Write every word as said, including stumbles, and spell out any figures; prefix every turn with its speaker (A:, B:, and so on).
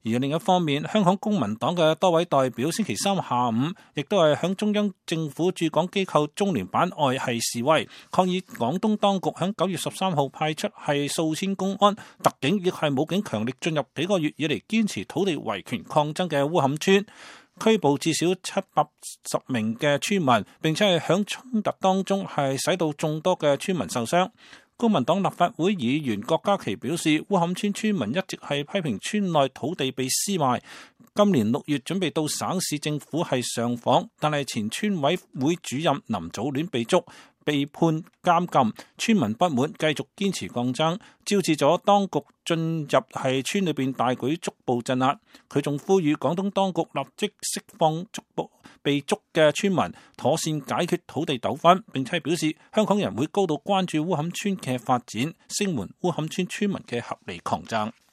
A: 而另一方面，香港公民黨嘅多位代表星期三下午亦都係響中央政府駐港機構中聯辦外係示威，抗議廣東當局響九月十三號派出係數千公安、特警亦係武警強力進入幾個月以嚟堅持土地維權抗爭嘅烏坎村，拘捕至少七百十名嘅村民，並且係響衝突當中係使到眾多嘅村民受傷。公民黨立法會議員郭家麒表示，烏坎村村民一直係批評村內土地被私賣，今年六月準備到省市政府係上訪，但係前村委會主任林祖戀被捉，被判監禁，村民不滿，繼續堅持抗爭，招致咗當局進入係村裏邊大舉捉捕鎮壓。佢仲呼籲廣東當局立即釋放捉捕被捉嘅村民，妥善解決土地糾紛，並且表示香港人會高度關注烏坎村嘅發展，聲援烏坎村村民嘅合理抗爭。